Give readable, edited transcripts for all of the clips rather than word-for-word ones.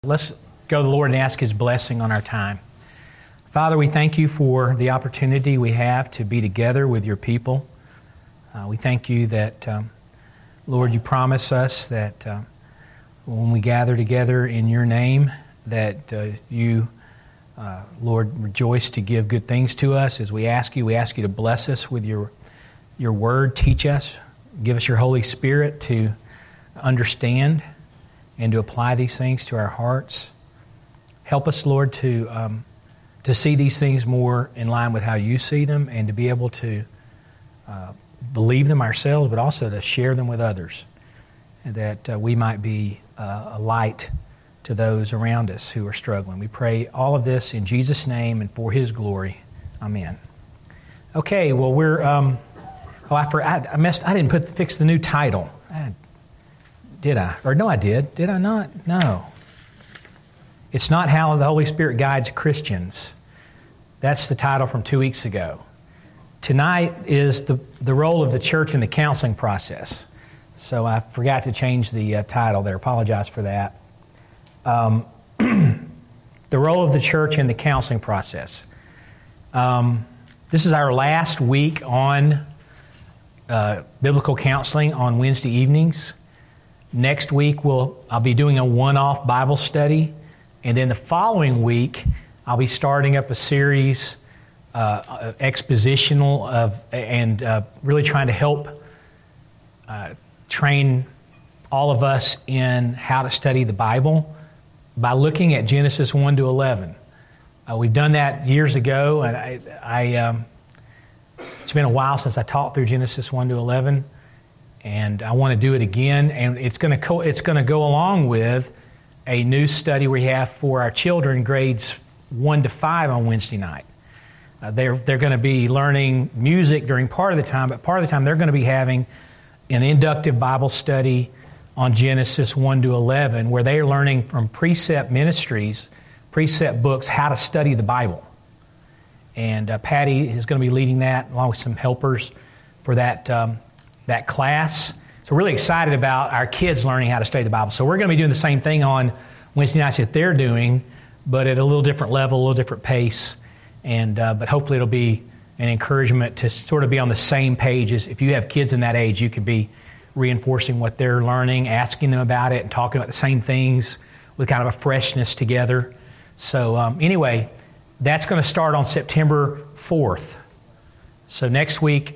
Let's go to the Lord and ask His blessing on our time. Father, we thank You for the opportunity we have to be together with Your people. We thank You that, Lord, You promise us that when we gather together in Your name, that You, Lord, rejoice to give good things to us. As we ask You to bless us with Your Word. Teach us. Give us Your Holy Spirit to understand and to apply these things to our hearts. Help us, Lord, to see these things more in line with how You see them and to be able to believe them ourselves, but also to share them with others, and that we might be a light to those around us who are struggling. We pray all of this in Jesus' name and for His glory. Amen. Okay, well, we're... I didn't fix the new title. Did I? Or no, I did. Did I not? No. It's not How the Holy Spirit Guides Christians. That's the title from 2 weeks ago. Tonight is the role of the church in the counseling process. So I forgot to change the title there. Apologize for that. The role of the church in the counseling process. This is our last week on biblical counseling on Wednesday evenings. Next week, I'll be doing a one-off Bible study, and then the following week, I'll be starting up a series, expositional and really trying to help train all of us in how to study the Bible by looking at Genesis 1 to 11. We've done that years ago, and it's been a while since I taught through Genesis 1 to 11. And I want to do it again, and it's going to go along with a new study we have for our children, grades 1 to 5 on Wednesday night. They're going to be learning music during part of the time, but part of the time they're going to be having an inductive Bible study on Genesis 1 to 11, where they're learning from Precept Ministries, Precept books, how to study the Bible. And Patty is going to be leading that along with some helpers for that class. So we're really excited about our kids learning how to study the Bible. So we're going to be doing the same thing on Wednesday nights that they're doing, but at a little different level, a little different pace. And but hopefully it'll be an encouragement to sort of be on the same page. As if you have kids in that age, you could be reinforcing what they're learning, asking them about it, and talking about the same things with kind of a freshness together. So anyway, that's going to start on September 4th. So next week...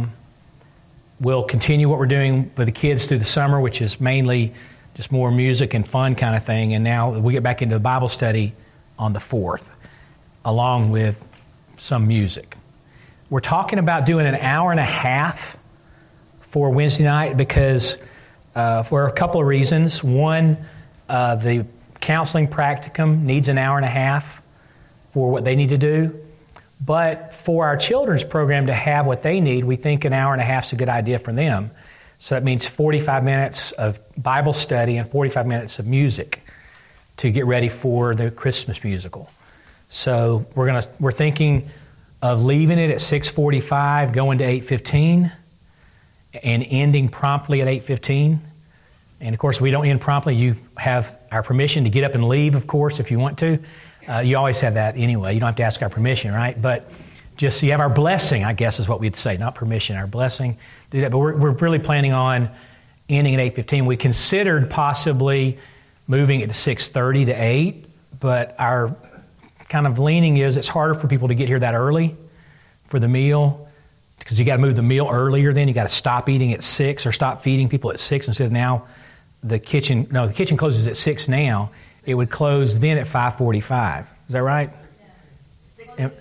we'll continue what we're doing with the kids through the summer, which is mainly just more music and fun kind of thing. And now we get back into the Bible study on the 4th, along with some music. We're talking about doing an hour and a half for Wednesday night because for a couple of reasons. One, the counseling practicum needs an hour and a half for what they need to do. But for our children's program to have what they need, we think an hour and a half is a good idea for them. So that means 45 minutes of Bible study and 45 minutes of music to get ready for the Christmas musical. So we're thinking of leaving it at 6:45, going to 8:15, and ending promptly at 8:15. And of course, we don't end promptly. You have our permission to get up and leave, of course, if you want to. You always have that anyway. You don't have to ask our permission, right? But just so you have our blessing, I guess is what we'd say, not permission, our blessing to do that. But we're really planning on ending at 8:15. We considered possibly moving it to 6:30 to 8, but our kind of leaning is it's harder for people to get here that early for the meal because you got to move the meal earlier then. You got to stop eating at 6 or stop feeding people at 6 instead of now the kitchen closes at 6 now. It would close then at 5:45. Is that right? 6:15 now.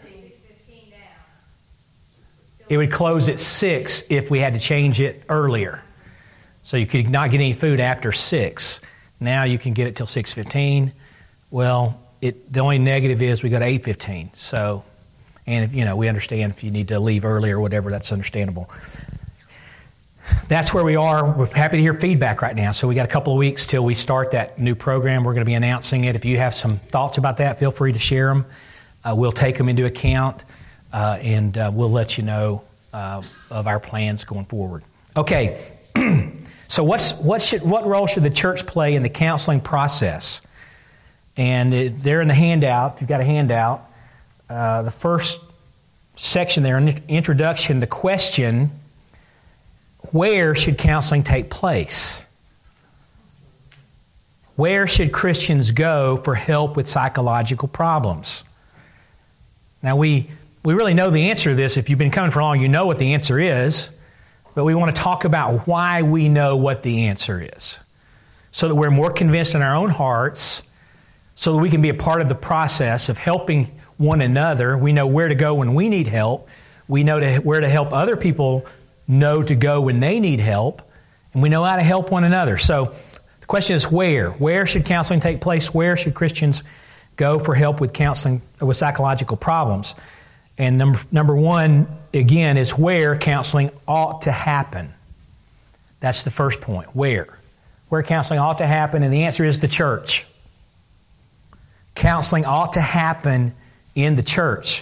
It would close at 6 if we had to change it earlier. So you could not get any food after 6. Now you can get it till 6:15. Well, the only negative is we go to 8:15. So, and we understand if you need to leave early or whatever, that's understandable. That's where we are. We're happy to hear feedback right now. So we got a couple of weeks till we start that new program. We're going to be announcing it. If you have some thoughts about that, feel free to share them. We'll take them into account, and we'll let you know of our plans going forward. Okay. So what role should the church play in the counseling process? And they're in the handout. If you've got a handout, the first section there, in the introduction, the question, where should counseling take place? Where should Christians go for help with psychological problems? Now, we really know the answer to this. If you've been coming for long, you know what the answer is. But we want to talk about why we know what the answer is, so that we're more convinced in our own hearts, so that we can be a part of the process of helping one another. We know where to go when we need help. We know where to help other people know to go when they need help. And we know how to help one another. So the question is where? Where should counseling take place? Where should Christians go for help with counseling, with psychological problems? And number one, again, is where counseling ought to happen. That's the first point. Where? Where counseling ought to happen, and the answer is the church. Counseling ought to happen in the church.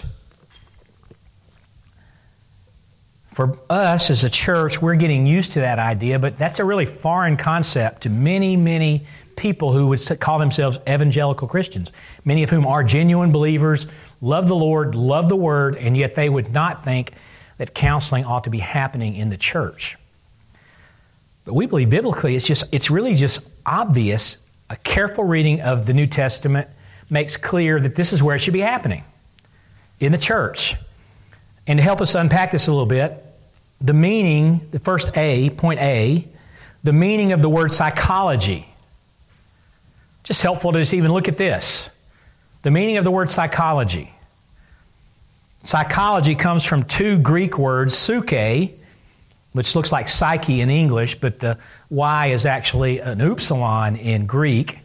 For us as a church, we're getting used to that idea, but that's a really foreign concept to many, many people who would call themselves evangelical Christians, many of whom are genuine believers, love the Lord, love the Word, and yet they would not think that counseling ought to be happening in the church. But we believe biblically it's really just obvious. A careful reading of the New Testament makes clear that this is where it should be happening, in the church. And to help us unpack this a little bit, the meaning, the first A, point A, the meaning of the word psychology. Just helpful to just even look at this. The meaning of the word psychology. Psychology comes from two Greek words, psyche, which looks like psyche in English, but the Y is actually an upsilon in Greek.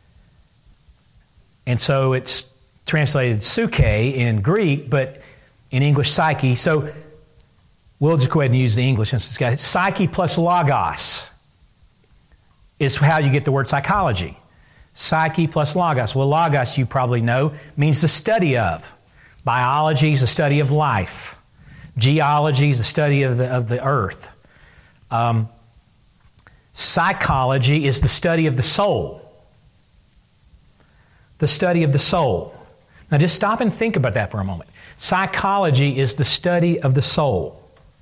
And so it's translated psyche in Greek, but in English, psyche. So we'll just go ahead and use the English since it's got psyche plus logos is how you get the word psychology. Psyche plus logos. Well, logos, you probably know, means the study of. Biology is the study of life. Geology is the study of the earth. Psychology is the study of the soul. The study of the soul. Now just stop and think about that for a moment. Psychology is the study of the soul.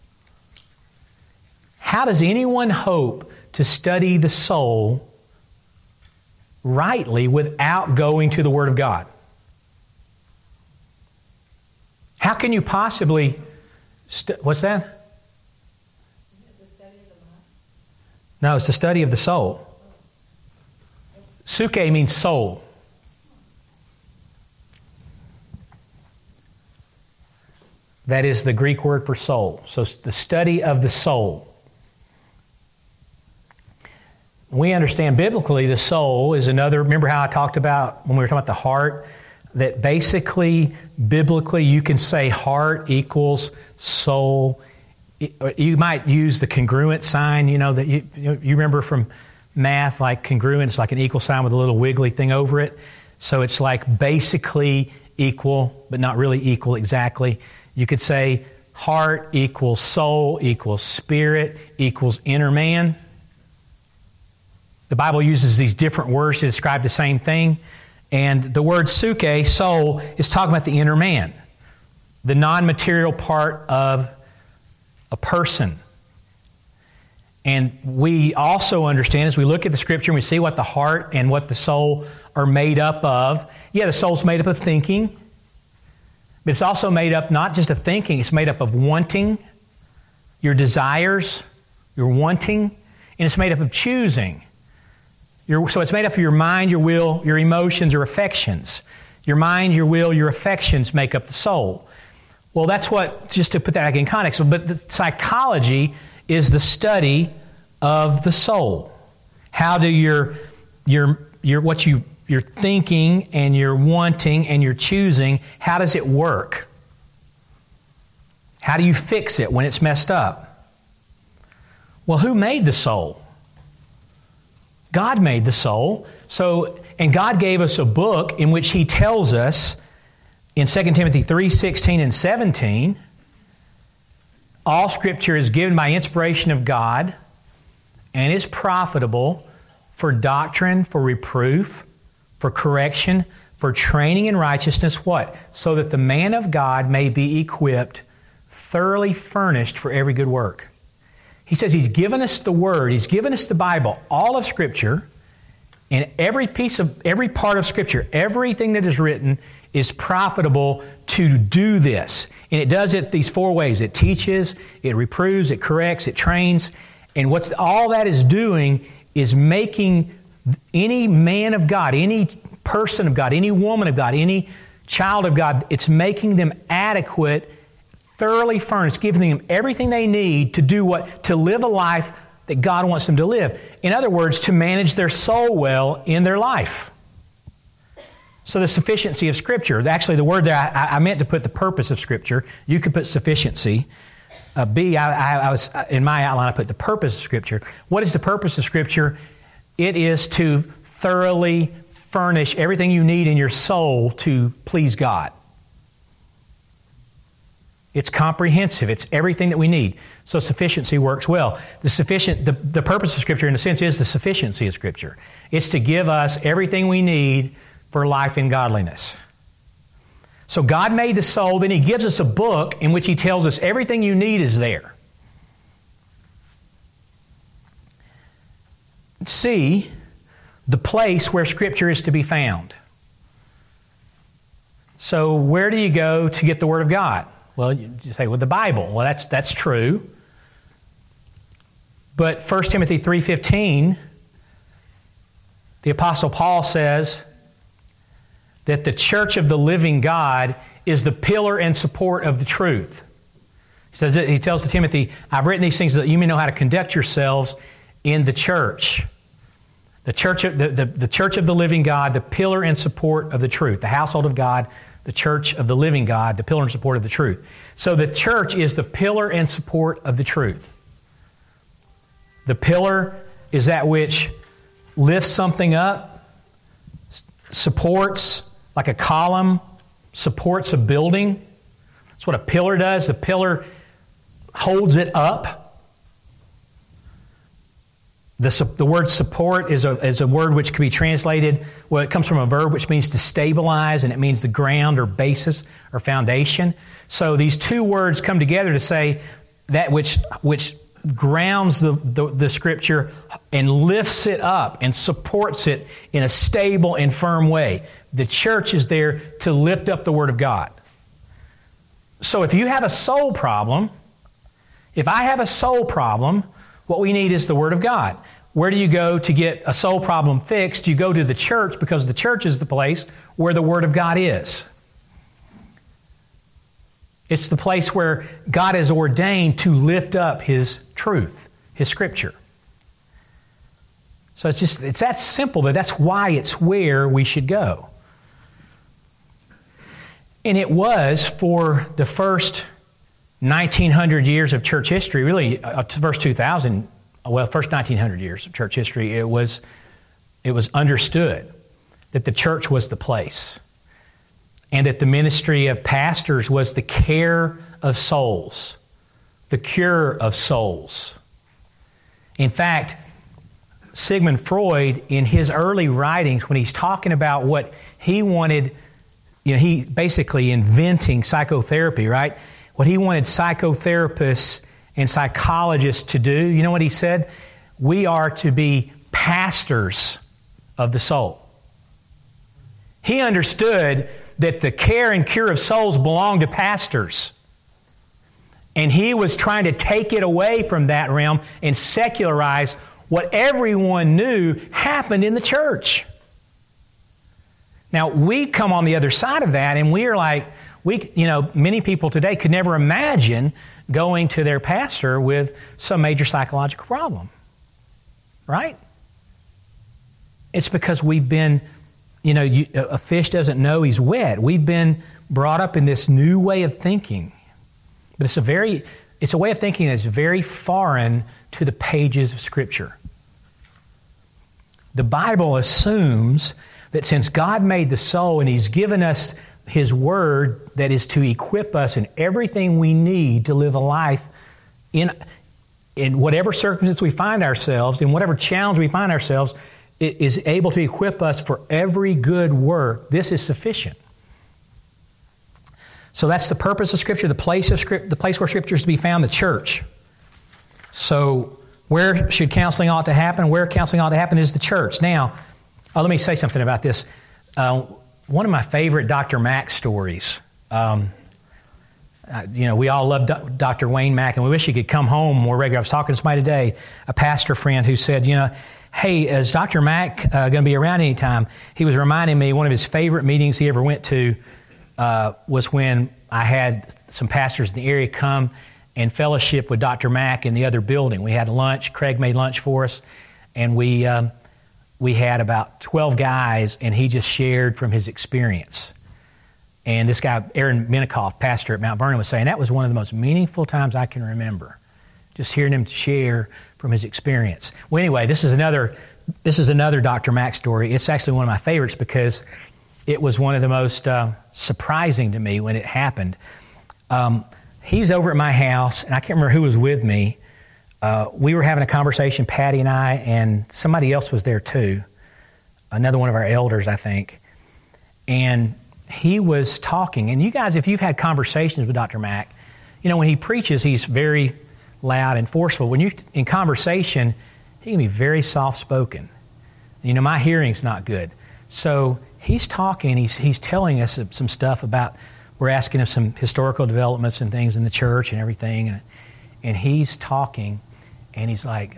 How does anyone hope to study the soul rightly without going to the Word of God? How can you possibly... what's that? No, it's the study of the soul. Psyche means soul. That is the Greek word for soul. So it's the study of the soul. We understand biblically the soul is another... Remember how I talked about when we were talking about the heart? That basically, biblically, you can say heart equals soul. You might use the congruent sign, that you remember from math, like congruent, it's like an equal sign with a little wiggly thing over it. So it's like basically equal, but not really equal exactly. You could say heart equals soul equals spirit equals inner man. The Bible uses these different words to describe the same thing. And the word psyche, soul, is talking about the inner man, the non-material part of a person. And we also understand, as we look at the Scripture and we see what the heart and what the soul are made up of. Yeah, the soul's made up of thinking, but it's also made up not just of thinking, it's made up of wanting, your desires, your wanting, and it's made up of choosing. So it's made up of your mind, your will, your emotions, your affections. Your mind, your will, your affections make up the soul. Well, that's what, just to put that in context, but the psychology is the study of the soul. How do your what you're thinking and you're wanting and you're choosing, how does it work? How do you fix it when it's messed up? Well, who made the soul? God made the soul. And God gave us a book in which He tells us in 2 Timothy 3:16 and 17, all Scripture is given by inspiration of God and is profitable for doctrine, for reproof, for correction, for training in righteousness, what? So that the man of God may be equipped, thoroughly furnished for every good work. He says He's given us the Word, He's given us the Bible, all of Scripture, and every part of Scripture, everything that is written is profitable to do this. And it does it these four ways. It teaches, it reproves, it corrects, it trains. And what's all that is doing is making any man of God, any person of God, any woman of God, any child of God, it's making them adequate, thoroughly furnished, giving them everything they need to do what? To live a life that God wants them to live. In other words, to manage their soul well in their life. So the sufficiency of Scripture, actually the word there, I meant to put the purpose of Scripture. You could put sufficiency. I was in my outline, I put the purpose of Scripture. What is the purpose of Scripture? It is to thoroughly furnish everything you need in your soul to please God. It's comprehensive. It's everything that we need. So sufficiency works well. The purpose of Scripture, in a sense, is the sufficiency of Scripture. It's to give us everything we need for life in godliness. So God made the soul, then He gives us a book in which He tells us everything you need is there. C, the place where Scripture is to be found. So where do you go to get the Word of God? Well, you say, the Bible. Well, that's true. But 1 Timothy 3:15, the Apostle Paul says that the church of the living God is the pillar and support of the truth. He tells to Timothy, I've written these things so that you may know how to conduct yourselves in the church. The church of the living God, the pillar and support of the truth. The household of God, the church of the living God, the pillar and support of the truth. So the church is the pillar and support of the truth. The pillar is that which lifts something up, supports, like a column, supports a building. That's what a pillar does. The pillar holds it up. The word support is a word which can be translated, well, it comes from a verb which means to stabilize, and it means the ground or basis or foundation. So these two words come together to say that which grounds the Scripture and lifts it up and supports it in a stable and firm way. The church is there to lift up the Word of God. So if you have a soul problem, if I have a soul problem, what we need is the Word of God. Where do you go to get a soul problem fixed? You go to the church, because the church is the place where the Word of God is. It's the place where God has ordained to lift up His truth, His Scripture. So it's that simple. That's why it's where we should go. And it was for the first 1900 years of church history, really, first 2000, first 1900 years of church history, it was understood that the church was the place, and that the ministry of pastors was the care of souls, the cure of souls. In fact, Sigmund Freud, in his early writings, when he's talking about what he wanted, he basically inventing psychotherapy, right? What he wanted psychotherapists and psychologists to do, you know what he said? We are to be pastors of the soul. He understood that the care and cure of souls belonged to pastors. And he was trying to take it away from that realm and secularize what everyone knew happened in the church. Now, we come on the other side of that, and we are like, many people today could never imagine going to their pastor with some major psychological problem. Right? It's because we've been, a fish doesn't know he's wet. We've been brought up in this new way of thinking. But it's a way of thinking that's very foreign to the pages of Scripture. The Bible assumes that since God made the soul and He's given us His Word that is to equip us in everything we need to live a life in whatever circumstance we find ourselves, in whatever challenge we find ourselves, is able to equip us for every good work, this is sufficient. So that's the purpose of Scripture, the place where Scripture is to be found, the church. So where should counseling ought to happen? Where counseling ought to happen is the church. Now, let me say something about this. One of my favorite Dr. Mack stories. We all love Dr. Wayne Mack, and we wish he could come home more regularly. I was talking to somebody today, a pastor friend, who said, hey, is Dr. Mack going to be around anytime? He was reminding me one of his favorite meetings he ever went to was when I had some pastors in the area come and fellowship with Dr. Mack in the other building. We had lunch. Craig made lunch for us, and we had about 12 guys, and he just shared from his experience. And this guy, Aaron Minikoff, pastor at Mount Vernon, was saying that was one of the most meaningful times I can remember, just hearing him share from his experience. Well, anyway, this is another Dr. Mack story. It's actually one of my favorites because it was one of the most surprising to me when it happened. He was over at my house, and I can't remember who was with me. We were having a conversation, Patty and I, and somebody else was there too, another one of our elders, I think. And he was talking. And you guys, if you've had conversations with Dr. Mack, when he preaches, he's very loud and forceful. When you're in conversation, he can be very soft-spoken. My hearing's not good. So he's talking, he's telling us some stuff about, we're asking him some historical developments and things in the church and everything. And he's talking, and he's like,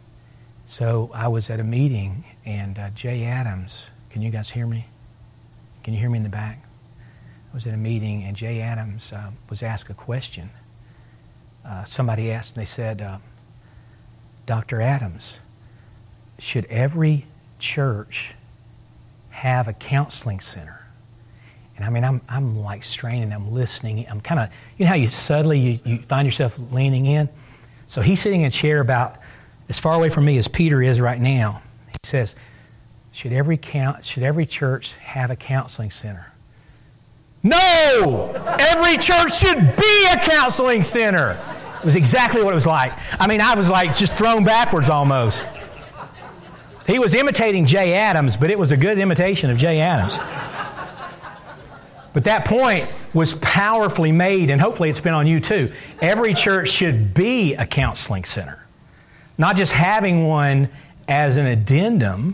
so I was at a meeting, and Jay Adams, can you guys hear me? Can you hear me in the back? I was at a meeting, and Jay Adams was asked a question. Somebody asked, and they said, Dr. Adams, should every church have a counseling center? And I mean, I'm like straining, I'm listening. I'm kind of, how you suddenly you find yourself leaning in? So he's sitting in a chair about as far away from me as Peter is right now. He says, should every church have a counseling center? No! Every church should be a counseling center. It was exactly what it was like. I mean, I was like just thrown backwards almost. He was imitating Jay Adams, but it was a good imitation of Jay Adams. But that point was powerfully made, and hopefully it's been on you too. Every church should be a counseling center. Not just having one as an addendum,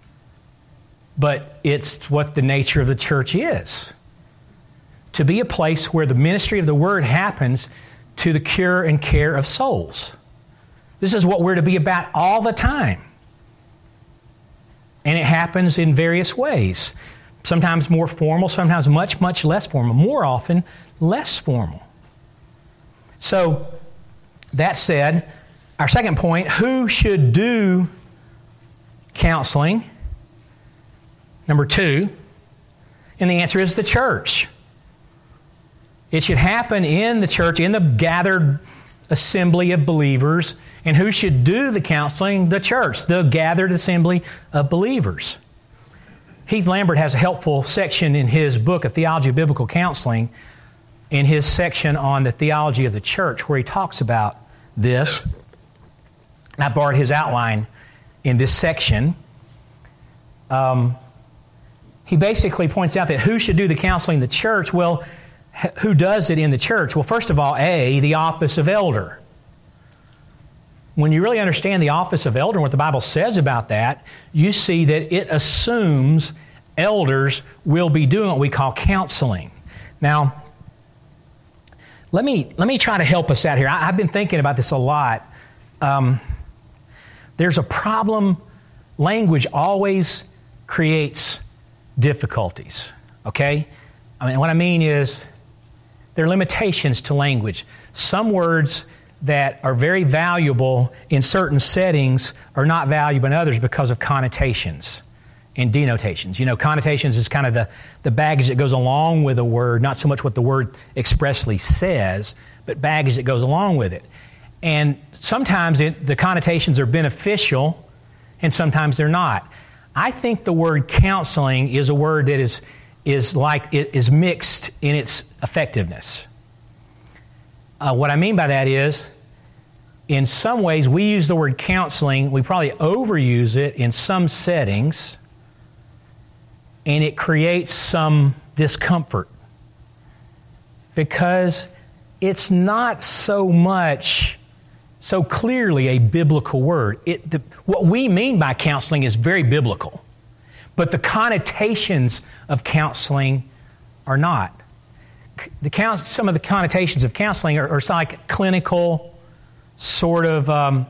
but it's what the nature of the church is. To be a place where the ministry of the Word happens to the cure and care of souls. This is what we're to be about all the time. And it happens in various ways. Sometimes more formal, sometimes much, much less formal. More often, less formal. So, that said, our second point, who should do counseling? Number 2, and the answer is the church. It should happen in the church, in the gathered assembly of believers. And who should do the counseling? The church, the gathered assembly of believers. Heath Lambert has a helpful section in his book, A Theology of Biblical Counseling, in his section on the theology of the church, where he talks about this. I borrowed his outline in this section. He basically points out that who should do the counseling in the church? Well, who does it in the church? Well, first of all, the office of elder. When you really understand the office of elder and what the Bible says about that, you see that it assumes elders will be doing what we call counseling. Now, let me try to help us out here. I've been thinking about this a lot. There's a problem. Language always creates difficulties, okay? I mean, what I mean is there are limitations to language. Some words that are very valuable in certain settings are not valuable in others because of connotations and denotations. Connotations is kind of the baggage that goes along with a word, not so much what the word expressly says, but baggage that goes along with it. And sometimes the connotations are beneficial and sometimes they're not. I think the word counseling is a word that is mixed in its effectiveness. What I mean by that is in some ways, we use the word counseling, we probably overuse it in some settings, and it creates some discomfort because it's not so clearly a biblical word. What we mean by counseling is very biblical, but the connotations of counseling are not. Some of the connotations of counseling are like clinical, sort of,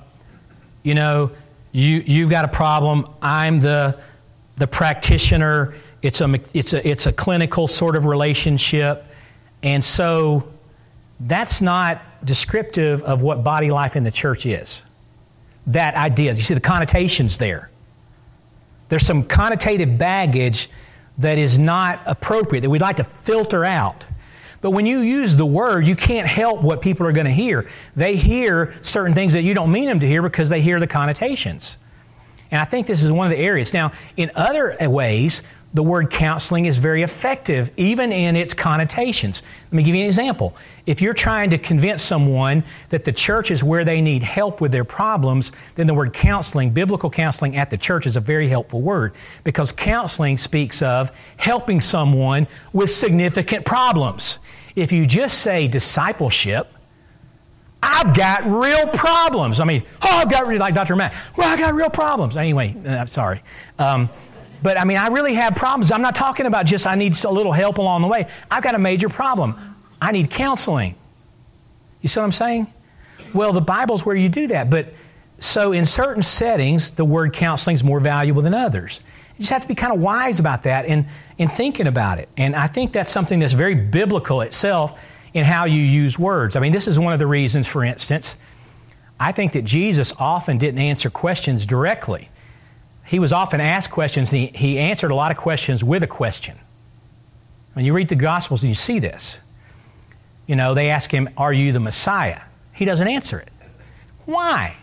you've got a problem, I'm the practitioner, it's a clinical sort of relationship, and so that's not descriptive of what body life in the church is. That idea, you see the connotations there. There's some connotative baggage that is not appropriate, that we'd like to filter out. But when you use the word, you can't help what people are going to hear. They hear certain things that you don't mean them to hear because they hear the connotations. And I think this is one of the areas. Now, in other ways, the word counseling is very effective, even in its connotations. Let me give you an example. If you're trying to convince someone that the church is where they need help with their problems, then the word counseling, biblical counseling at the church, is a very helpful word, because counseling speaks of helping someone with significant problems. If you just say discipleship, I've got real problems. I've got, like Dr. Matt, I got real problems. Anyway, I'm sorry. But I really have problems. I'm not talking about just I need a little help along the way. I've got a major problem. I need counseling. You see what I'm saying? Well, the Bible's where you do that. But so in certain settings, the word counseling is more valuable than others. You just have to be kind of wise about that and thinking about it. And I think that's something that's very biblical itself in how you use words. This is one of the reasons, for instance, I think that Jesus often didn't answer questions directly. He was often asked questions, and he answered a lot of questions with a question. When you read the Gospels and you see this, they ask him, are you the Messiah? He doesn't answer it. Why?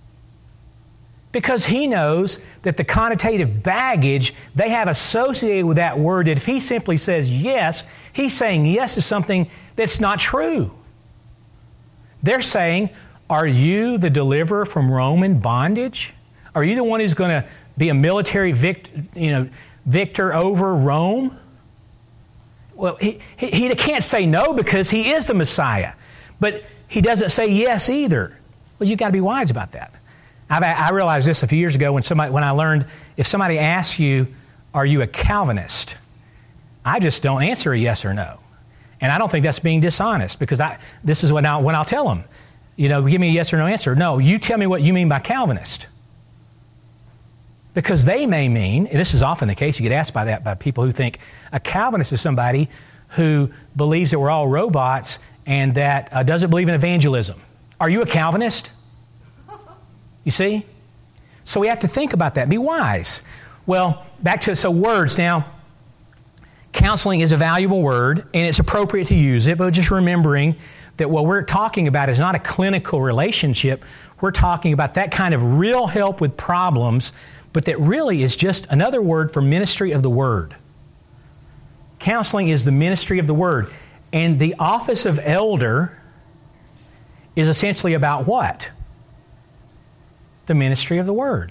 Because he knows that the connotative baggage they have associated with that word, that if he simply says yes, he's saying yes to something that's not true. They're saying, are you the deliverer from Roman bondage? Are you the one who's going to be a military victor over Rome? Well, he can't say no because he is the Messiah. But he doesn't say yes either. Well, you've got to be wise about that. I realized this a few years ago when I learned if somebody asks you, are you a Calvinist? I just don't answer a yes or no. And I don't think that's being dishonest, because this is when I'll tell them, give me a yes or no answer. No, you tell me what you mean by Calvinist. Because they may mean, and this is often the case, you get asked by people who think a Calvinist is somebody who believes that we're all robots and that doesn't believe in evangelism. Are you a Calvinist? You see? So we have to think about that. Be wise. Well, back to words now. Counseling is a valuable word, and it's appropriate to use it, but just remembering that what we're talking about is not a clinical relationship. We're talking about that kind of real help with problems, but that really is just another word for ministry of the Word. Counseling is the ministry of the Word. And the office of elder is essentially about what? The ministry of the Word.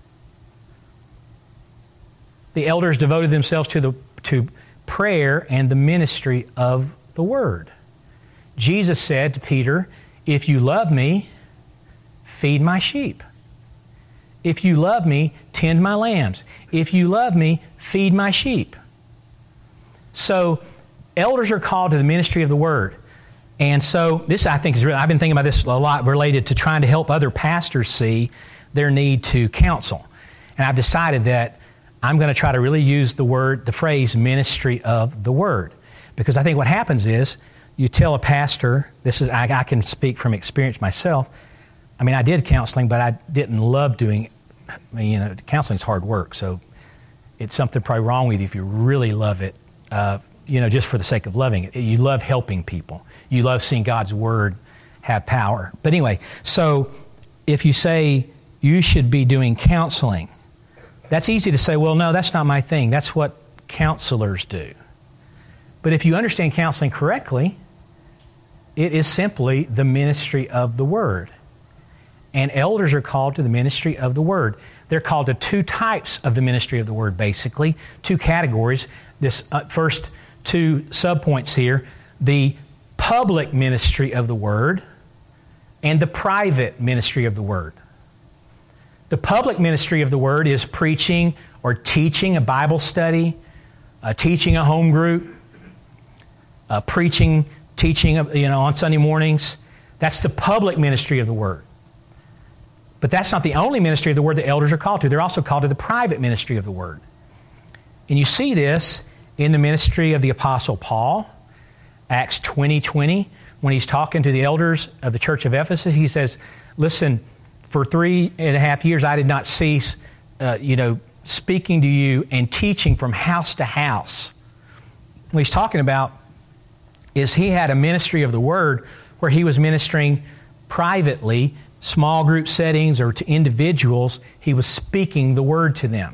The elders devoted themselves to prayer and the ministry of the Word. Jesus said to Peter, if you love me, feed my sheep. If you love me, tend my lambs. If you love me, feed my sheep. So, elders are called to the ministry of the Word. And so, this I think is really, I've been thinking about this a lot related to trying to help other pastors see their need to counsel. And I've decided that I'm going to try to really use the phrase ministry of the Word. Because I think what happens is, you tell a pastor, I can speak from experience myself. I did counseling, but I didn't love doing it. Counseling's hard work, so it's something probably wrong with you if you really love it, just for the sake of loving it. You love helping people. You love seeing God's Word have power. But anyway, so if you say you should be doing counseling, that's easy to say, well, no, that's not my thing. That's what counselors do. But if you understand counseling correctly, it is simply the ministry of the Word. and elders are called to the ministry of the Word. They're called to two types of the ministry of the Word, basically, two categories. This first two subpoints here, the public ministry of the Word and the private ministry of the Word. The public ministry of the Word is preaching or teaching a Bible study, teaching a home group, teaching on Sunday mornings. That's the public ministry of the Word. But that's not the only ministry of the Word that elders are called to. They're also called to the private ministry of the Word. And you see this in the ministry of the Apostle Paul, Acts 20:20, when he's talking to the elders of the church of Ephesus. He says, listen, for 3.5 years I did not cease, speaking to you and teaching from house to house. What he's talking about is he had a ministry of the Word where he was ministering privately, small group settings or to individuals. He was speaking the Word to them.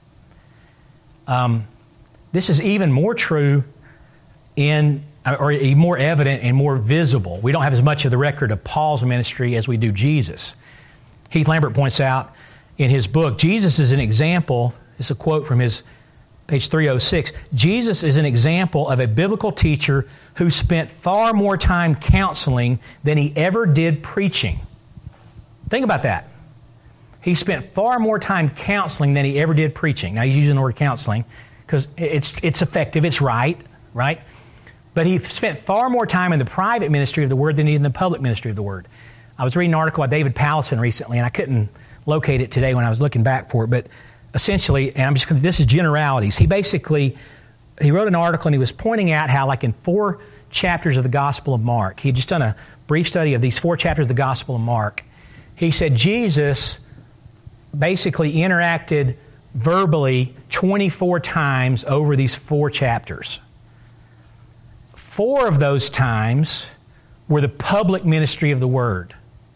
This is even more true or more evident and more visible. We don't have as much of the record of Paul's ministry as we do Jesus. Heath Lambert points out in his book, Jesus is an example. This is a quote from his page 306. Jesus is an example of a biblical teacher who spent far more time counseling than he ever did preaching. Think about that. He spent far more time counseling than he ever did preaching. Now, he's using the word counseling because it's effective, it's right? But he spent far more time in the private ministry of the Word than he did in the public ministry of the Word. I was reading an article by David Powlison recently, and I couldn't locate it today when I was looking back for it, but essentially, and this is generalities. He wrote an article and he was pointing out how, like in 4 chapters of the Gospel of Mark, he had just done a brief study of these 4 chapters of the Gospel of Mark. He said Jesus basically interacted verbally 24 times over these 4 chapters. 4 of those times were the public ministry of the Word.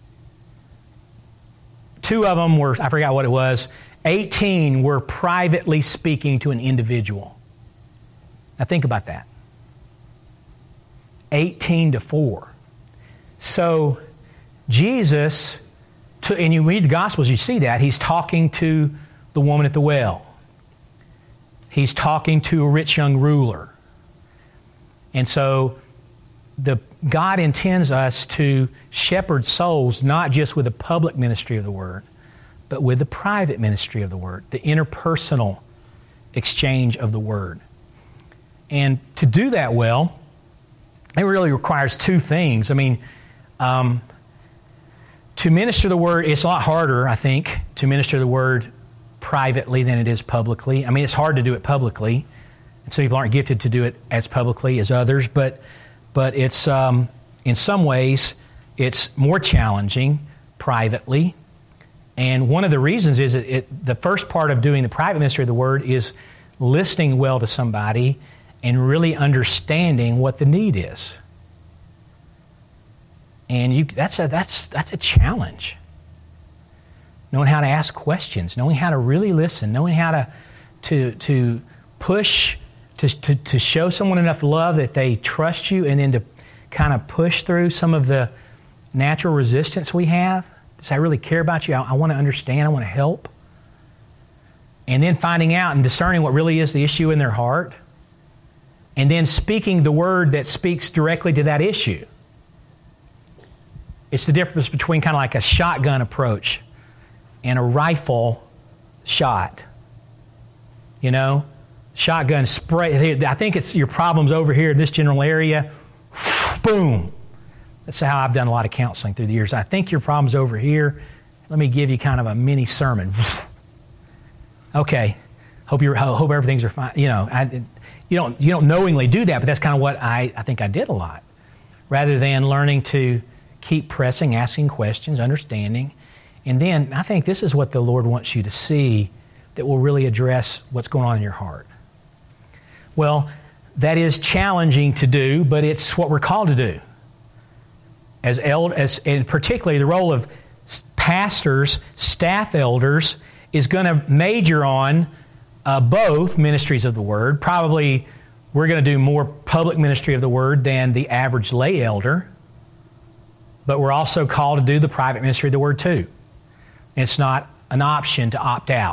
2 of them were, I forgot what it was, 18 were privately speaking to an individual. Now think about that. 18 to 4. So Jesus, and you read the Gospels, you see that. He's talking to the woman at the well. He's talking to a rich young ruler. And so God intends us to shepherd souls not just with the public ministry of the Word, but with the private ministry of the Word, the interpersonal exchange of the Word. And to do that well, it really requires 2 things. To minister the Word, it's a lot harder, I think, to minister the Word privately than it is publicly. It's hard to do it publicly, and some people aren't gifted to do it as publicly as others, but it's in some ways it's more challenging privately. And one of the reasons is the first part of doing the private ministry of the Word is listening well to somebody and really understanding what the need is. And that's a challenge. Knowing how to ask questions, knowing how to really listen, knowing how to push, to show someone enough love that they trust you, and then to kind of push through some of the natural resistance we have. Does I really care about you? I want to understand. I want to help. And then finding out and discerning what really is the issue in their heart. And then speaking the word that speaks directly to that issue. It's the difference between kind of like a shotgun approach and a rifle shot. Shotgun spray. I think it's your problem's over here in this general area. Boom. That's how I've done a lot of counseling through the years. I think your problem's over here. Let me give you kind of a mini sermon. Okay. Hope everything's fine. You don't knowingly do that, but that's kind of what I think I did a lot. Rather than learning to keep pressing, asking questions, understanding. And then I think this is what the Lord wants you to see that will really address what's going on in your heart. Well, that is challenging to do, but it's what we're called to do. And particularly the role of pastors, staff elders, is going to major on both ministries of the Word. Probably we're going to do more public ministry of the Word than the average lay elder, but we're also called to do the private ministry of the Word too. And it's not an option to opt out.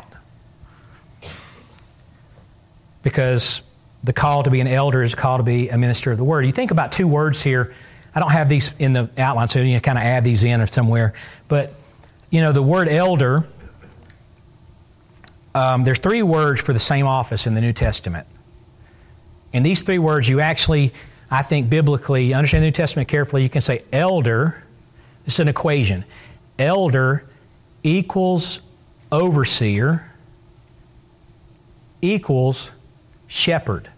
Because the call to be an elder is called to be a minister of the word. You think about two words here. I don't have these in the outline, so you kind of add these in or somewhere. But, the word elder, there's three words for the same office in the New Testament. And these three words, you actually, I think biblically, understand the New Testament carefully, you can say elder, this is an equation. Elder equals overseer equals shepherd.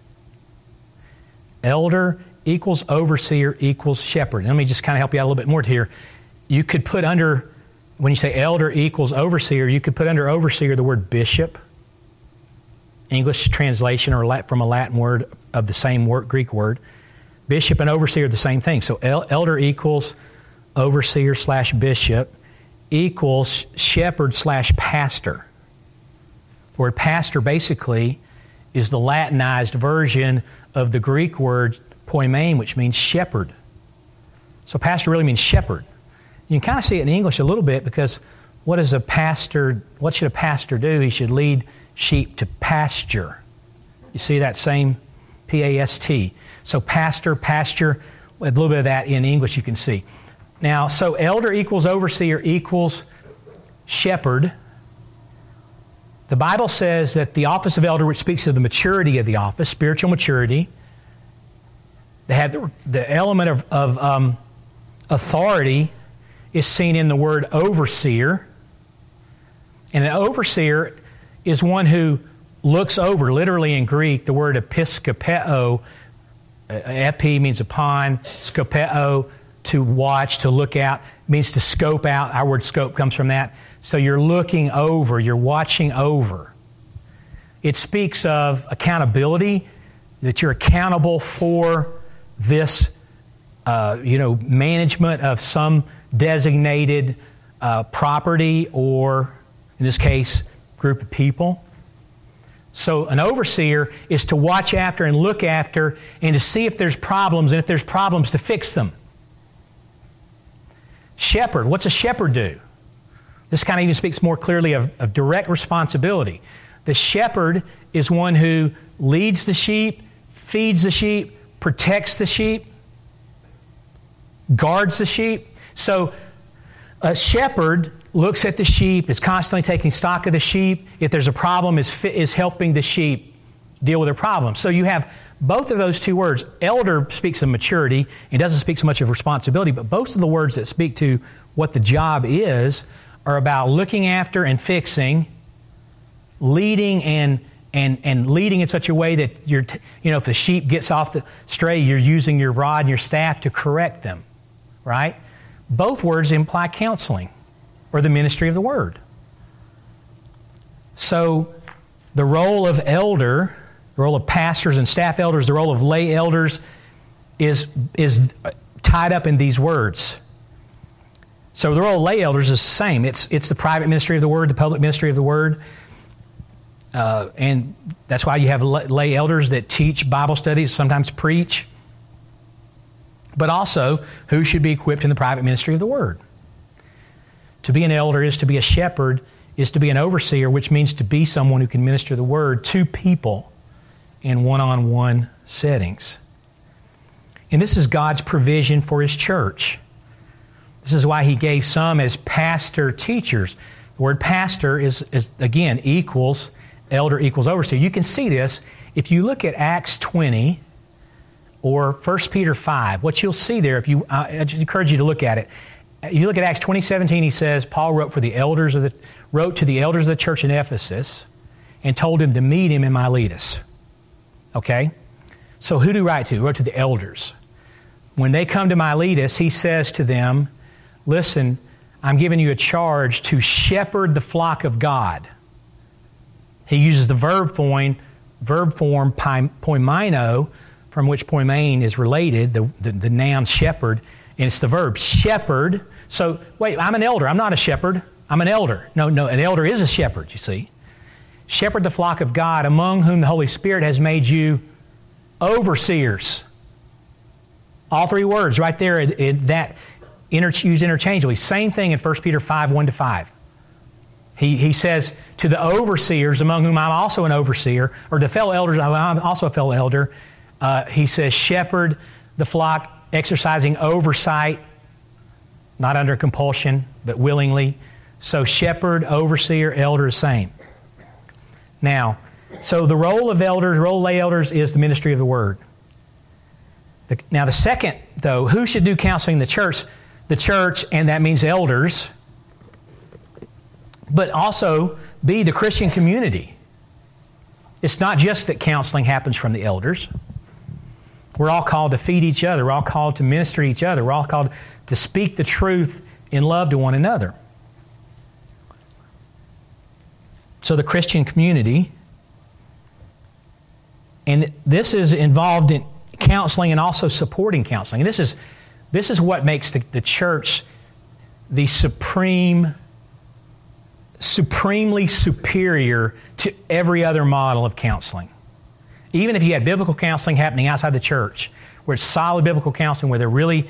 Elder equals overseer equals shepherd. Let me just kind of help you out a little bit more here. You could put under, when you say elder equals overseer, you could put under overseer the word bishop. English translation or from a Latin word of the same word, Greek word. Bishop and overseer are the same thing. So elder equals overseer / bishop equals shepherd / pastor. The word pastor basically is the Latinized version of the Greek word poimen, which means shepherd. So pastor really means shepherd. You can kind of see it in English a little bit because what should a pastor do? He should lead sheep to pasture. You see that same P-A-S-T. So pastor, pasture, a little bit of that in English you can see. Now, so elder equals overseer equals shepherd. The Bible says that the office of elder, which speaks of the maturity of the office, spiritual maturity, they have the element of authority is seen in the word overseer. And an overseer is one who looks over, literally in Greek, the word episkopeo, epi means upon, skopeo, to watch, to look out, means to scope out. Our word scope comes from that. So you're looking over, you're watching over. It speaks of accountability, that you're accountable for this, management of some designated property or, in this case, group of people. So an overseer is to watch after and look after and to see if there's problems, and if there's problems, to fix them. Shepherd, what's a shepherd do? This kind of even speaks more clearly of direct responsibility. The shepherd is one who leads the sheep, feeds the sheep, protects the sheep, guards the sheep. So a shepherd looks at the sheep, is constantly taking stock of the sheep. If there's a problem, is helping the sheep deal with their problem. So you have both of those two words. Elder speaks of maturity. It doesn't speak so much of responsibility, but both of the words that speak to what the job is are about looking after and fixing, leading and leading in such a way that if the sheep gets off the stray, you're using your rod and your staff to correct them, right? Both words imply counseling or the ministry of the word. So the role of elder, the role of pastors and staff elders, the role of lay elders is tied up in these words. So the role of lay elders is the same. It's the private ministry of the word, the public ministry of the word. And that's why you have lay elders that teach Bible studies, sometimes preach. But also, who should be equipped in the private ministry of the word? To be an elder is to be a shepherd, is to be an overseer, which means to be someone who can minister the word to people in one-on-one settings. And this is God's provision for His church. This is why He gave some as pastor teachers. The word pastor is again, equals, elder equals overseer. You can see this if you look at Acts 20 or 1 Peter 5. What you'll see there, I just encourage you to look at it. You look at Acts 20:17, he says, Paul wrote to the elders of the church in Ephesus and told him to meet him in Miletus. Okay? So who do he write to? He wrote to the elders. When they come to Miletus, he says to them, listen, I'm giving you a charge to shepherd the flock of God. He uses the verb form poimino, from which poimen is related, the noun shepherd, and it's the verb shepherd. So, wait, I'm an elder. I'm not a shepherd. I'm an elder. No, an elder is a shepherd, you see. Shepherd the flock of God, among whom the Holy Spirit has made you overseers. All three words right there, that used interchangeably. Same thing in 1 Peter 5, 1-5. He says to the overseers, among whom I'm also an overseer, or to fellow elders, I'm also a fellow elder, he says, shepherd the flock, exercising oversight, not under compulsion, but willingly. So shepherd, overseer, elder is same. Now, so the role of lay elders is the ministry of the Word. Now the second, though, who should do counseling in the church? The church, and that means elders, but also be the Christian community. It's not just that counseling happens from the elders. We're all called to feed each other. We're all called to minister to each other. We're all called to speak the truth in love to one another. So the Christian community, and this is involved in counseling and also supporting counseling. And this is what makes the church the supremely superior to every other model of counseling. Even if you had biblical counseling happening outside the church, where it's solid biblical counseling, where they're really,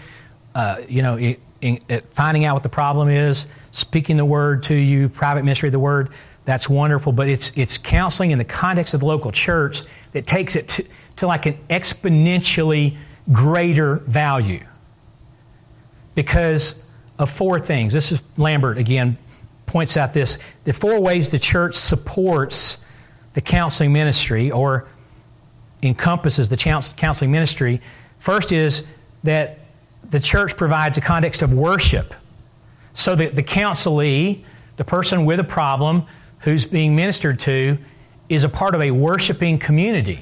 finding out what the problem is, speaking the word to you, private ministry of the word, that's wonderful. But it's counseling in the context of the local church that takes it to like an exponentially greater value because of four things. This is Lambert again points out this. The four ways the church supports the counseling ministry or encompasses the counseling ministry. First is that the church provides a context of worship. So that the counselee, the person with a problem who's being ministered to, is a part of a worshiping community.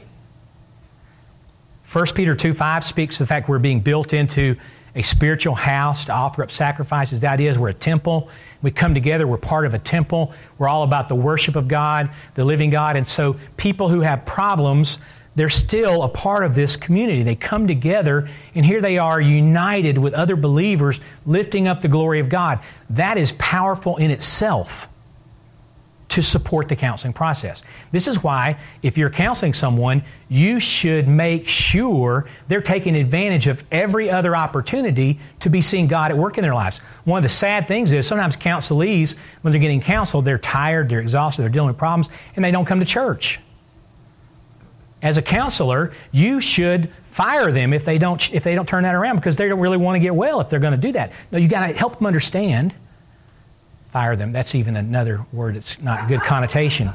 1 Peter 2:5 speaks to the fact we're being built into a spiritual house to offer up sacrifices. The idea is we're a temple. We come together, we're part of a temple. We're all about the worship of God, the living God. And so people who have problems, they're still a part of this community. They come together, and here they are united with other believers, lifting up the glory of God. That is powerful in itself to support the counseling process. This is why, if you're counseling someone, you should make sure they're taking advantage of every other opportunity to be seeing God at work in their lives. One of the sad things is sometimes counselees, when they're getting counseled, they're tired, they're exhausted, they're dealing with problems, and they don't come to church. As a counselor, you should fire them if they don't turn that around because they don't really want to get well if they're going to do that. No, you got to help them understand. Fire them. That's even another word that's not a good connotation.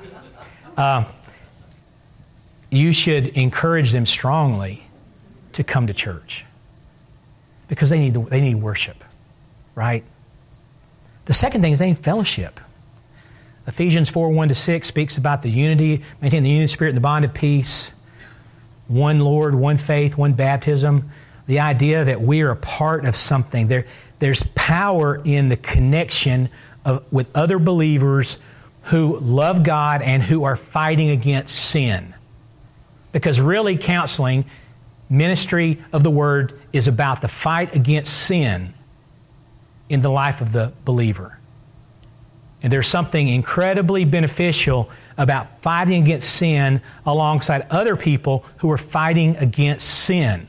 You should encourage them strongly to come to church because they need worship, right? The second thing is they need fellowship. Ephesians 4:1-6 speaks about the unity, maintaining the unity of the Spirit and the bond of peace, one Lord, one faith, one baptism. The idea that we are a part of something. There's power in the connection with other believers who love God and who are fighting against sin. Because really counseling, ministry of the Word, is about the fight against sin in the life of the believer. And there's something incredibly beneficial about fighting against sin alongside other people who are fighting against sin.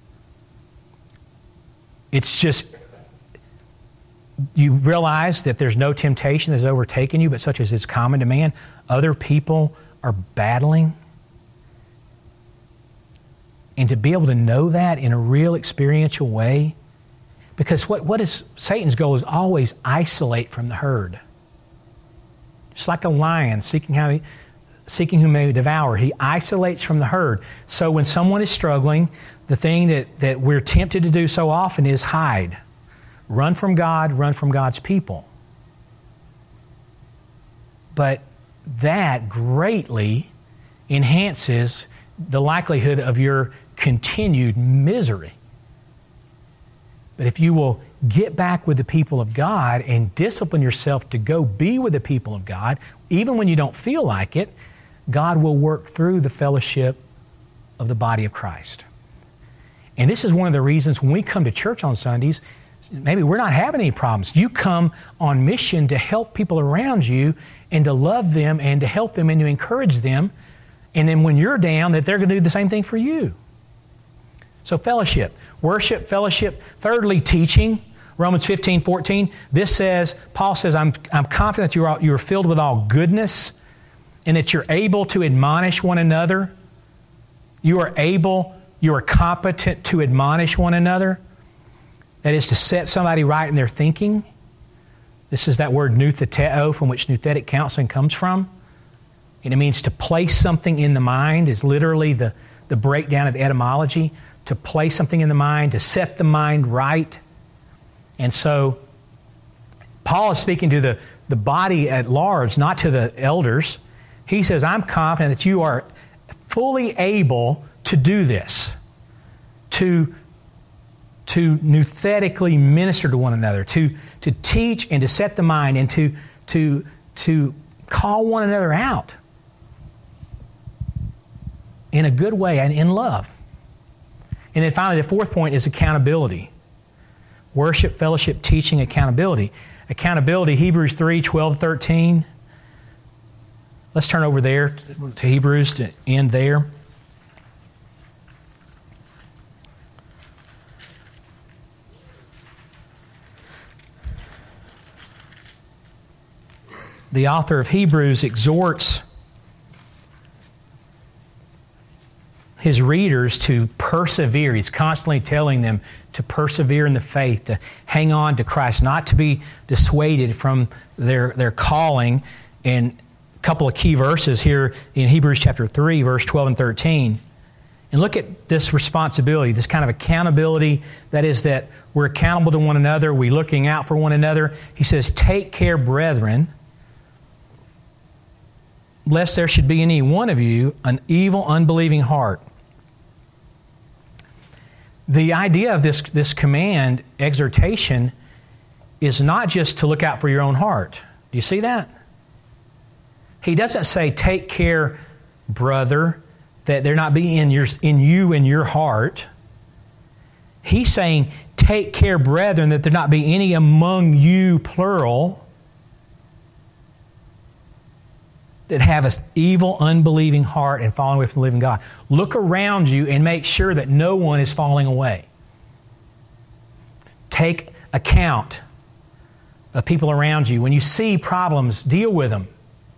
It's just, you realize that there's no temptation that's overtaken you, but such as is common to man. Other people are battling. And to be able to know that in a real experiential way, because what is Satan's goal is always isolate from the herd. Just like a lion seeking whom may devour. He isolates from the herd. So when someone is struggling, the thing that we're tempted to do so often is hide. Run from God, run from God's people. But that greatly enhances the likelihood of your continued misery. But if you will get back with the people of God and discipline yourself to go be with the people of God, even when you don't feel like it, God will work through the fellowship of the body of Christ. And this is one of the reasons when we come to church on Sundays, maybe we're not having any problems. You come on mission to help people around you and to love them and to help them and to encourage them. And then when you're down, that they're going to do the same thing for you. So fellowship, worship, fellowship. Thirdly, teaching. Romans 15:14. This says, Paul says, I'm confident that you are filled with all goodness and that you're able to admonish one another. You are competent to admonish one another. That is to set somebody right in their thinking. This is that word noutheteo, from which nouthetic counseling comes from. And it means to place something in the mind, is literally the breakdown of the etymology. To place something in the mind, to set the mind right. And so, Paul is speaking to the body at large, not to the elders. He says, I'm confident that you are fully able to do this. To nouthetically minister to one another, to teach and to set the mind, and to call one another out in a good way and in love. And then finally, the fourth point is accountability. Worship, fellowship, teaching, accountability. Accountability, Hebrews 3:12-13. Let's turn over there to Hebrews to end there. The author of Hebrews exhorts his readers to persevere. He's constantly telling them to persevere in the faith, to hang on to Christ, not to be dissuaded from their calling. And a couple of key verses here in Hebrews chapter 3, verse 12 and 13. And look at this responsibility, this kind of accountability, that is that we're accountable to one another, we're looking out for one another. He says, take care, brethren, lest there should be in any one of you an evil, unbelieving heart. The idea of this command, exhortation, is not just to look out for your own heart. Do you see that? He doesn't say, take care, brother, that there not be in your heart. He's saying, take care, brethren, that there not be any among you, plural, that have an evil, unbelieving heart and falling away from the living God. Look around you and make sure that no one is falling away. Take account of people around you. When you see problems, deal with them.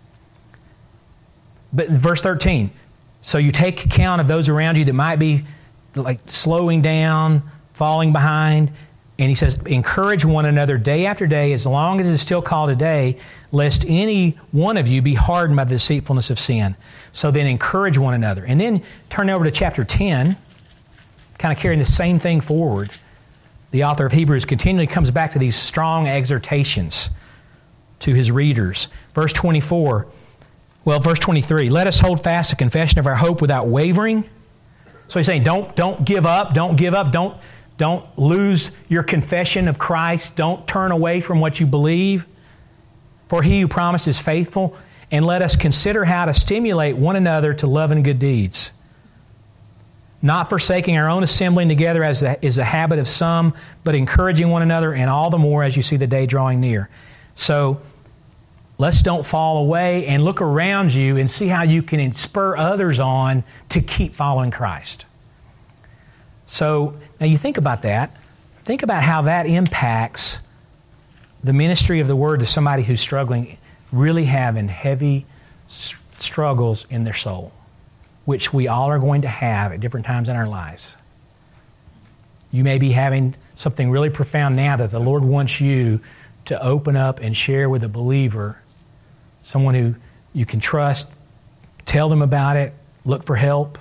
But verse 13, so you take account of those around you that might be like slowing down, falling behind. And he says, encourage one another day after day, as long as it is still called a day, lest any one of you be hardened by the deceitfulness of sin. So then encourage one another. And then turn over to chapter 10, kind of carrying the same thing forward. The author of Hebrews continually comes back to these strong exhortations to his readers. Verse 23, let us hold fast the confession of our hope without wavering. So he's saying, don't give up, don't lose your confession of Christ. Don't turn away from what you believe. For he who promised is faithful. And let us consider how to stimulate one another to love and good deeds. Not forsaking our own assembling together as is the habit of some, but encouraging one another, and all the more as you see the day drawing near. So let's don't fall away, and look around you and see how you can spur others on to keep following Christ. So now you think about that. Think about how that impacts the ministry of the Word to somebody who's struggling, really having heavy struggles in their soul, which we all are going to have at different times in our lives. You may be having something really profound now that the Lord wants you to open up and share with a believer, someone who you can trust, tell them about it, look for help.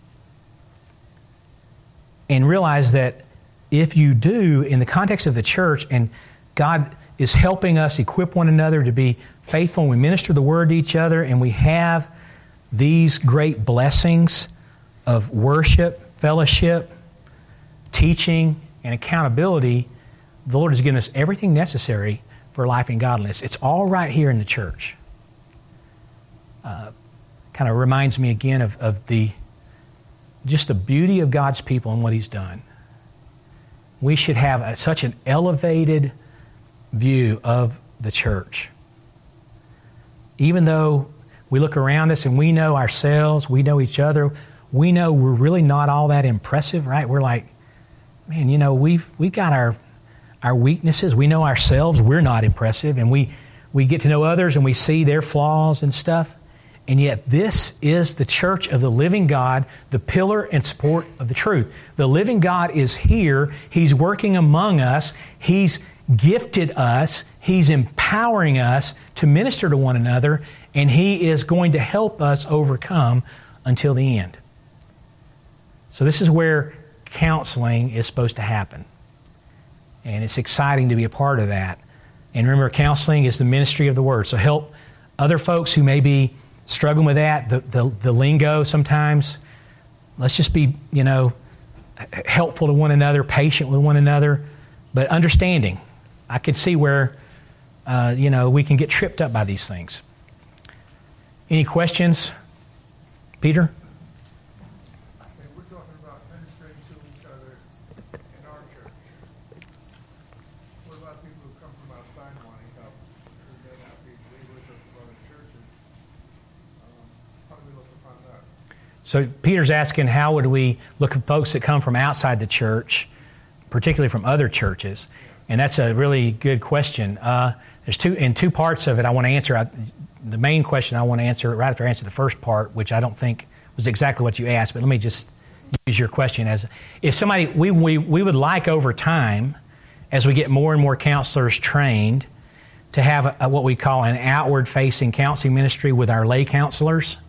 And realize that if you do, in the context of the church, and God is helping us equip one another to be faithful, and we minister the Word to each other, and we have these great blessings of worship, fellowship, teaching, and accountability, the Lord has given us everything necessary for life and godliness. It's all right here in the church. Kind of reminds me again of just the beauty of God's people and what He's done. We should have such an elevated view of the church. Even though we look around us and we know ourselves, we know each other, we know we're really not all that impressive, right? We're like, man, we've got our weaknesses. We know ourselves. We're not impressive. And we get to know others and we see their flaws and stuff. And yet this is the church of the living God, the pillar and support of the truth. The living God is here. He's working among us. He's gifted us. He's empowering us to minister to one another. And He is going to help us overcome until the end. So this is where counseling is supposed to happen. And it's exciting to be a part of that. And remember, counseling is the ministry of the Word. So help other folks who may be struggling with that, the lingo sometimes. Let's just be, helpful to one another, patient with one another, but understanding. I could see where, we can get tripped up by these things. Any questions? Peter? We're talking about ministering to each other in our church. What about people who come from outside wanting help, who may not be believers or from other churches? How do we look upon that? So Peter's asking, how would we look at folks that come from outside the church, particularly from other churches? And that's a really good question. There's two parts of it I want to answer. The main question I want to answer right after I answer the first part, which I don't think was exactly what you asked, but let me just use your question as if somebody we would like over time, as we get more and more counselors trained, to have what we call an outward-facing counseling ministry with our lay counselors,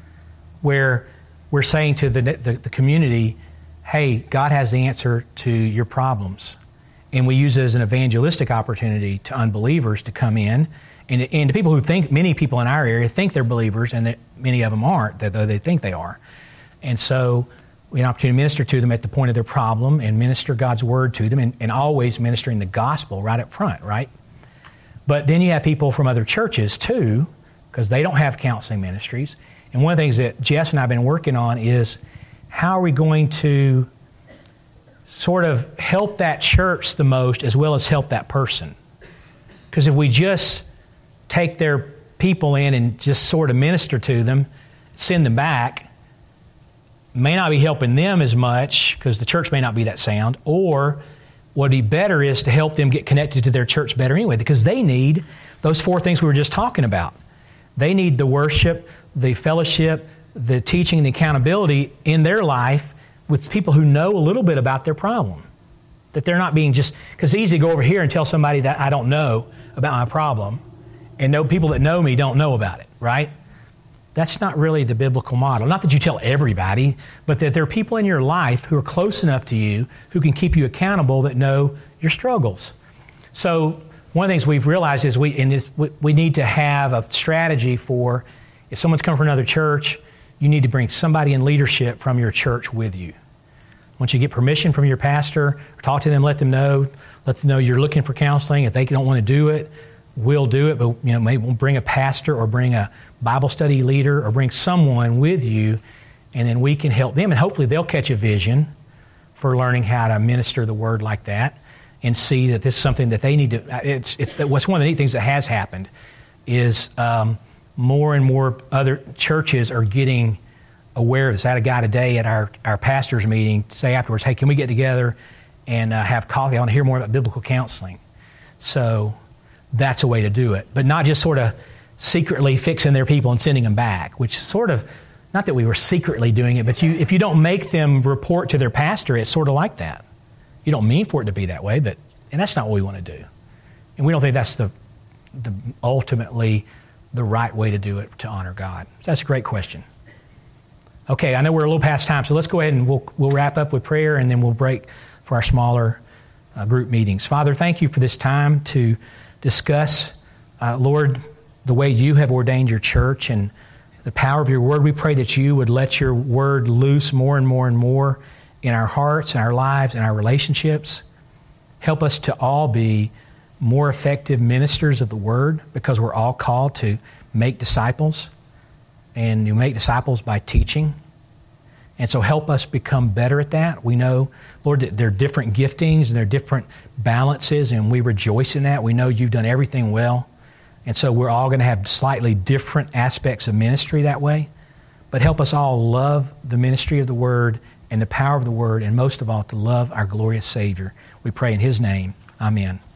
where we're saying to the community, hey, God has the answer to your problems. And we use it as an evangelistic opportunity to unbelievers to come in. And to people who think, many people in our area think they're believers, and that many of them aren't, though they think they are. And so we have an opportunity to minister to them at the point of their problem and minister God's Word to them, and always ministering the gospel right up front, right? But then you have people from other churches too, because they don't have counseling ministries. And one of the things that Jess and I have been working on is how are we going to sort of help that church the most as well as help that person? Because if we just take their people in and just sort of minister to them, send them back, may not be helping them as much because the church may not be that sound, or what would be better is to help them get connected to their church better anyway, because they need those four things we were just talking about. They need the worship, the fellowship, the teaching, and the accountability in their life with people who know a little bit about their problem. That they're not being just, because it's easy to go over here and tell somebody that I don't know about my problem, and people that know me don't know about it, right? That's not really the biblical model. Not that you tell everybody, but that there are people in your life who are close enough to you who can keep you accountable that know your struggles. So one of the things we've realized is we need to have a strategy for if someone's come from another church, you need to bring somebody in leadership from your church with you. Once you get permission from your pastor, talk to them, let them know you're looking for counseling. If they don't want to do it, we'll do it, but maybe we'll bring a pastor or bring a Bible study leader or bring someone with you, and then we can help them, and hopefully they'll catch a vision for learning how to minister the Word like that and see that this is something that they need to. What's one of the neat things that has happened is more and more other churches are getting aware of this. I had a guy today at our pastors' meeting say afterwards, hey, can we get together and have coffee? I want to hear more about biblical counseling. So that's a way to do it. But not just sort of secretly fixing their people and sending them back, which sort of, not that we were secretly doing it, but if you don't make them report to their pastor, it's sort of like that. You don't mean for it to be that way, and that's not what we want to do. And we don't think that's the ultimately the right way to do it to honor God. So that's a great question. Okay, I know we're a little past time, so let's go ahead and we'll wrap up with prayer, and then we'll break for our smaller group meetings. Father, thank you for this time to discuss, Lord, the way you have ordained your church and the power of your Word. We pray that you would let your Word loose more and more and more in our hearts and our lives and our relationships. Help us to all be more effective ministers of the Word, because we're all called to make disciples, and you make disciples by teaching. And so help us become better at that. We know, Lord, that there are different giftings and there are different balances, and we rejoice in that. We know you've done everything well. And so we're all going to have slightly different aspects of ministry that way. But help us all love the ministry of the Word and the power of the Word, and most of all, to love our glorious Savior. We pray in His name. Amen.